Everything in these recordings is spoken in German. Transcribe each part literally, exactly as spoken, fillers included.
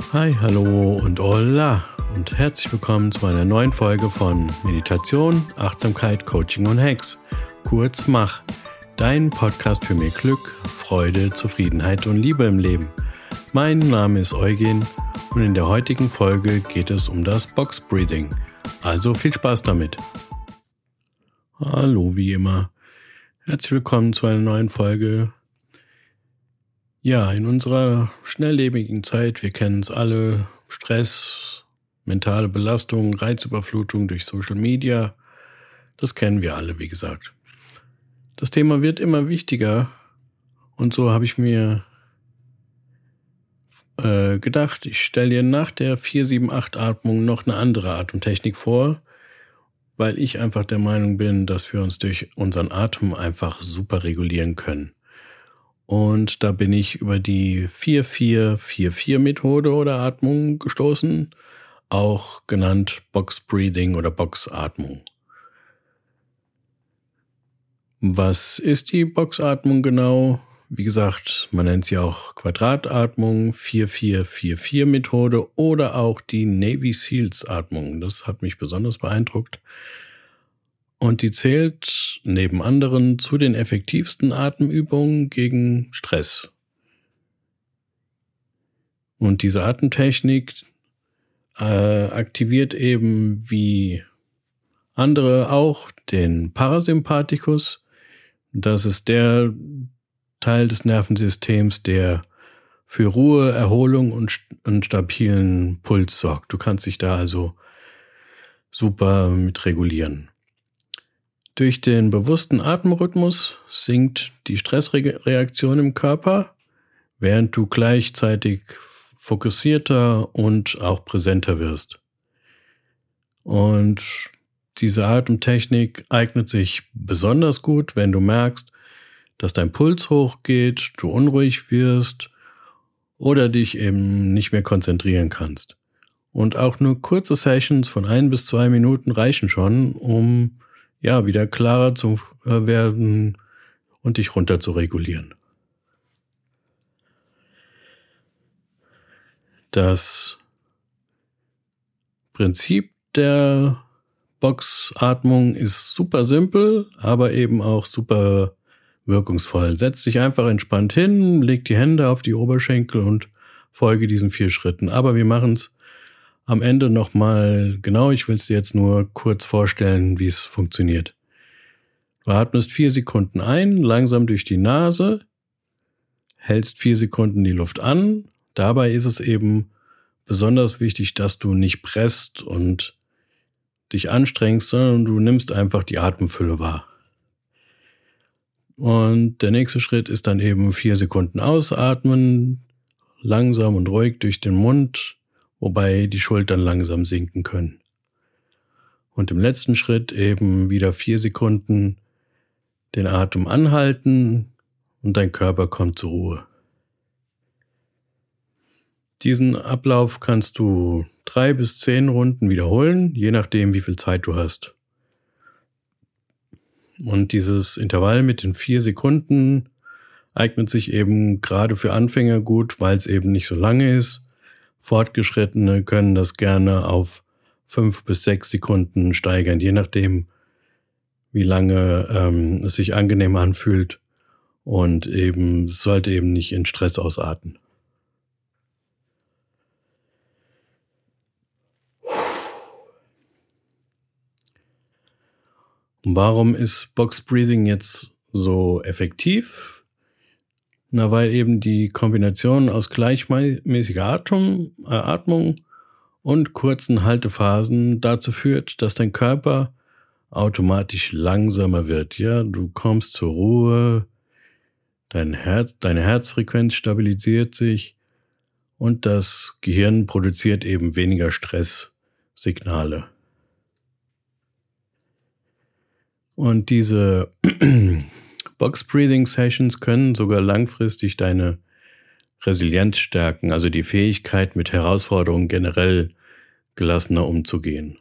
Hi, hallo und hola und herzlich willkommen zu einer neuen Folge von Meditation, Achtsamkeit, Coaching und Hacks. Kurz Mach, dein Podcast für mehr Glück, Freude, Zufriedenheit und Liebe im Leben. Mein Name ist Eugen und in der heutigen Folge geht es um das Box Breathing. Also viel Spaß damit. Hallo, wie immer. Herzlich willkommen zu einer neuen Folge. Ja, in unserer schnelllebigen Zeit, wir kennen es alle, Stress, mentale Belastung, Reizüberflutung durch Social Media, das kennen wir alle, wie gesagt. Das Thema wird immer wichtiger und so habe ich mir äh, gedacht, ich stelle dir nach der vier sieben acht Atmung noch eine andere Atemtechnik vor, weil ich einfach der Meinung bin, dass wir uns durch unseren Atem einfach super regulieren können. Und da bin ich über die vier vier vier vier Methode oder Atmung gestoßen, auch genannt Box Breathing oder Boxatmung. Was ist die Boxatmung genau? Wie gesagt, man nennt sie auch Quadratatmung, vier vier vier vier Methode oder auch die Navy Seals Atmung. Das hat mich besonders beeindruckt. Und die zählt neben anderen zu den effektivsten Atemübungen gegen Stress. Und diese Atemtechnik äh, aktiviert eben wie andere auch den Parasympathikus. Das ist der Teil des Nervensystems, der für Ruhe, Erholung und einen stabilen Puls sorgt. Du kannst dich da also super mit regulieren. Durch den bewussten Atemrhythmus sinkt die Stressreaktion im Körper, während du gleichzeitig fokussierter und auch präsenter wirst. Und diese Atemtechnik eignet sich besonders gut, wenn du merkst, dass dein Puls hochgeht, du unruhig wirst oder dich eben nicht mehr konzentrieren kannst. Und auch nur kurze Sessions von ein bis zwei Minuten reichen schon, um ja, wieder klarer zu werden und dich runter zu regulieren. Das Prinzip der Boxatmung ist super simpel, aber eben auch super wirkungsvoll. Setz dich einfach entspannt hin, leg die Hände auf die Oberschenkel und folge diesen vier Schritten. Aber wir machen es am Ende nochmal genau, ich will es dir jetzt nur kurz vorstellen, wie es funktioniert. Du atmest vier Sekunden ein, langsam durch die Nase, hältst vier Sekunden die Luft an. Dabei ist es eben besonders wichtig, dass du nicht presst und dich anstrengst, sondern du nimmst einfach die Atemfülle wahr. Und der nächste Schritt ist dann eben vier Sekunden ausatmen, langsam und ruhig durch den Mund, wobei die Schultern langsam sinken können. Und im letzten Schritt eben wieder vier Sekunden den Atem anhalten und dein Körper kommt zur Ruhe. Diesen Ablauf kannst du drei bis zehn Runden wiederholen, je nachdem, wie viel Zeit du hast. Und dieses Intervall mit den vier Sekunden eignet sich eben gerade für Anfänger gut, weil es eben nicht so lange ist. Fortgeschrittene können das gerne auf fünf bis sechs Sekunden steigern, je nachdem, wie lange ähm, es sich angenehm anfühlt. Und eben, es sollte eben nicht in Stress ausarten. Und warum ist Box Breathing jetzt so effektiv? Na, weil eben die Kombination aus gleichmäßiger Atem, äh, Atmung und kurzen Haltephasen dazu führt, dass dein Körper automatisch langsamer wird. Ja, du kommst zur Ruhe, dein Herz, deine Herzfrequenz stabilisiert sich und das Gehirn produziert eben weniger Stresssignale. Und diese Box-Breathing-Sessions können sogar langfristig deine Resilienz stärken, also die Fähigkeit, mit Herausforderungen generell gelassener umzugehen.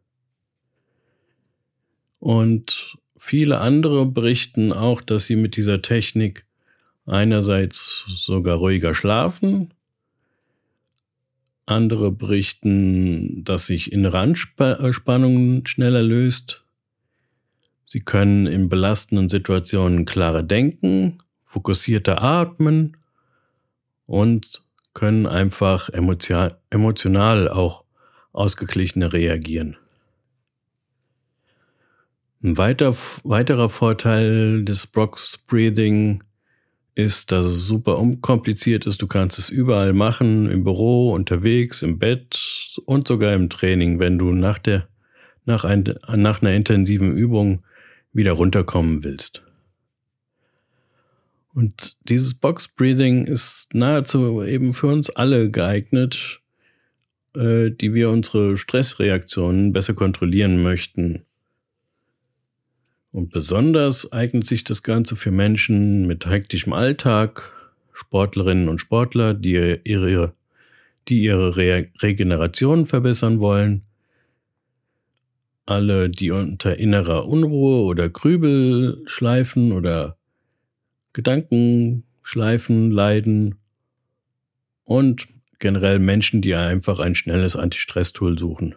Und viele andere berichten auch, dass sie mit dieser Technik einerseits sogar ruhiger schlafen Andere berichten, dass sich innere Anspannung schneller löst. Sie können in belastenden Situationen klarer denken, fokussierter atmen und können einfach emotional auch ausgeglichener reagieren. Ein weiter, weiterer Vorteil des Box Breathing ist, dass es super unkompliziert ist. Du kannst es überall machen, im Büro, unterwegs, im Bett und sogar im Training, wenn du nach der, nach, ein, nach einer intensiven Übung wieder runterkommen willst. Und dieses Box Breathing ist nahezu eben für uns alle geeignet, äh, die wir unsere Stressreaktionen besser kontrollieren möchten. Und besonders eignet sich das Ganze für Menschen mit hektischem Alltag, Sportlerinnen und Sportler, die ihre, die ihre Re- Regeneration verbessern wollen, alle, die unter innerer Unruhe oder Grübelschleifen oder Gedankenschleifen leiden und generell Menschen, die einfach ein schnelles Anti-Stress-Tool suchen.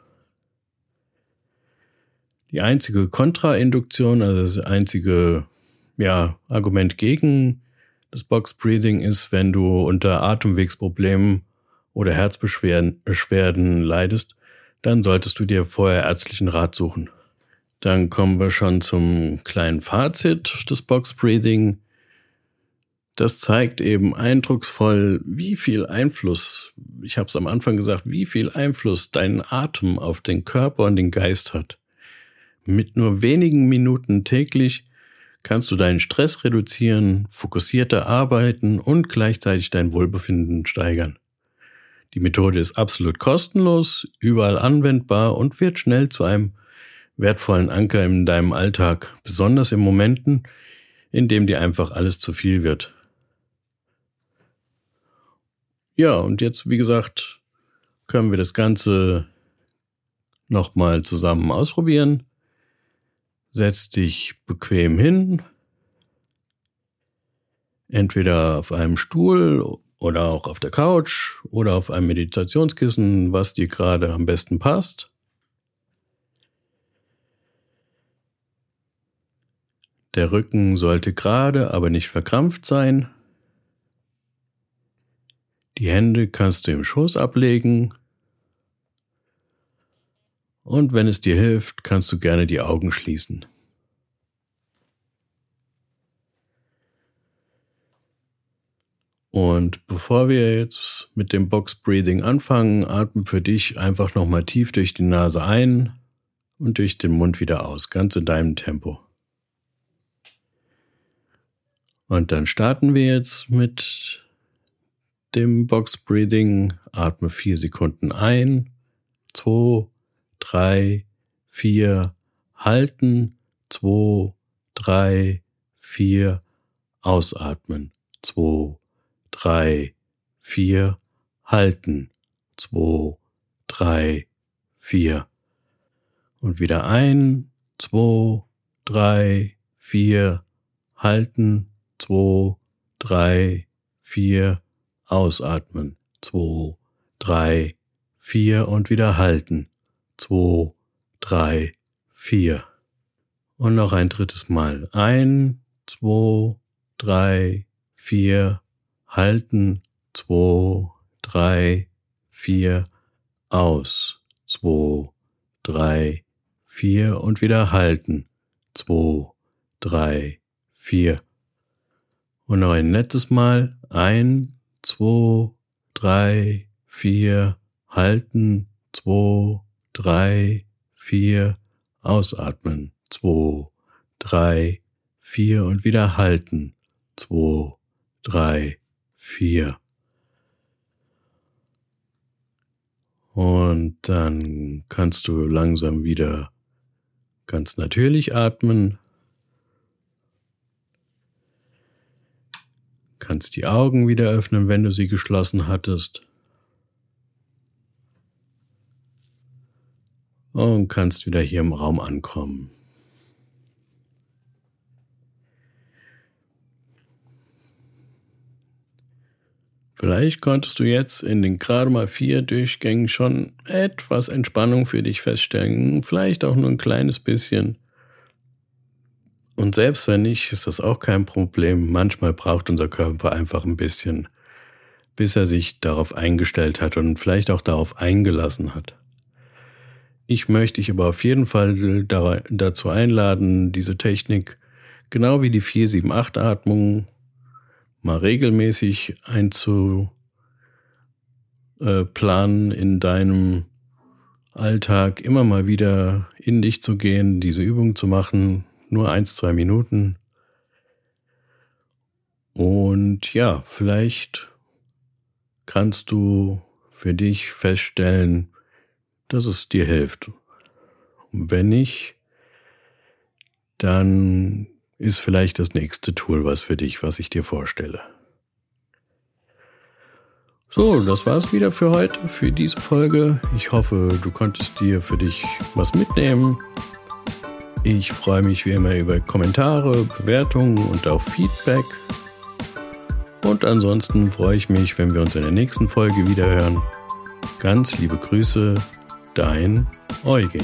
Die einzige Kontrainduktion, also das einzige ja, Argument gegen das Box Breathing ist, wenn du unter Atemwegsproblemen oder Herzbeschwerden Beschwerden leidest, dann solltest du dir vorher ärztlichen Rat suchen. Dann kommen wir schon zum kleinen Fazit des Box Breathing. Das zeigt eben eindrucksvoll, wie viel Einfluss, ich habe es am Anfang gesagt, wie viel Einfluss dein Atem auf den Körper und den Geist hat. Mit nur wenigen Minuten täglich kannst du deinen Stress reduzieren, fokussierter arbeiten und gleichzeitig dein Wohlbefinden steigern. Die Methode ist absolut kostenlos, überall anwendbar und wird schnell zu einem wertvollen Anker in deinem Alltag, besonders in Momenten, in denen dir einfach alles zu viel wird. Ja, und jetzt, wie gesagt, können wir das Ganze nochmal zusammen ausprobieren. Setz dich bequem hin, entweder auf einem Stuhl oder auch auf der Couch oder auf einem Meditationskissen, was dir gerade am besten passt. Der Rücken sollte gerade, aber nicht verkrampft sein. Die Hände kannst du im Schoß ablegen. Und wenn es dir hilft, kannst du gerne die Augen schließen. Und bevor wir jetzt mit dem Box Breathing anfangen, atme für dich einfach nochmal tief durch die Nase ein und durch den Mund wieder aus, ganz in deinem Tempo. Und dann starten wir jetzt mit dem Box Breathing. Atme vier Sekunden ein, zwei, drei, vier, halten, zwei, drei, vier, ausatmen, zwei, drei, vier, halten, zwei, drei, vier. Und wieder ein, zwei, drei, vier, halten, zwei, drei, vier, ausatmen, zwei, drei, vier und wieder halten, zwei, drei, vier. Und noch ein drittes Mal. Ein, zwei, drei, vier, halten, zwei, drei, vier, aus, zwei, drei, vier und wieder halten, zwei, drei, vier. Und noch ein letztes Mal. Ein, zwei, drei, vier, halten, zwei, drei, vier, ausatmen, zwei, drei, vier und wieder halten, zwei, drei, vier. Und dann kannst du langsam wieder ganz natürlich atmen. Kannst die Augen wieder öffnen, wenn du sie geschlossen hattest. Und kannst wieder hier im Raum ankommen. Vielleicht konntest du jetzt in den gerade mal vier Durchgängen schon etwas Entspannung für dich feststellen, vielleicht auch nur ein kleines bisschen. Und selbst wenn nicht, ist das auch kein Problem. Manchmal braucht unser Körper einfach ein bisschen, bis er sich darauf eingestellt hat und vielleicht auch darauf eingelassen hat. Ich möchte dich aber auf jeden Fall dazu einladen, diese Technik, genau wie die vier sieben acht Atmung, mal regelmäßig einzuplanen in deinem Alltag, immer mal wieder in dich zu gehen, diese Übung zu machen, nur eins, zwei Minuten. Und ja, vielleicht kannst du für dich feststellen, dass es dir hilft. Und wenn nicht, dann ist vielleicht das nächste Tool was für dich, was ich dir vorstelle. So, das war's wieder für heute, für diese Folge. Ich hoffe, du konntest dir für dich was mitnehmen. Ich freue mich wie immer über Kommentare, Bewertungen und auch Feedback. Und ansonsten freue ich mich, wenn wir uns in der nächsten Folge wieder hören. Ganz liebe Grüße, dein Eugen.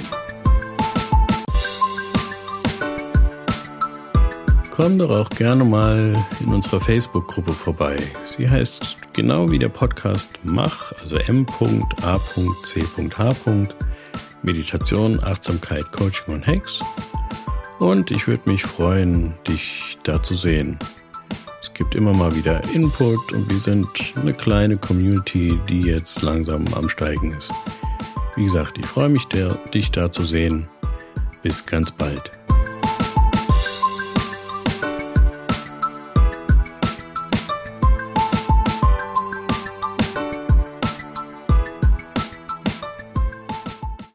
Komm doch auch gerne mal in unserer Facebook-Gruppe vorbei. Sie heißt genau wie der Podcast Mach, also M A C H. Meditation, Achtsamkeit, Coaching und Hacks. Und ich würde mich freuen, dich da zu sehen. Es gibt immer mal wieder Input und wir sind eine kleine Community, die jetzt langsam am Steigen ist. Wie gesagt, ich freue mich, der, dich da zu sehen. Bis ganz bald.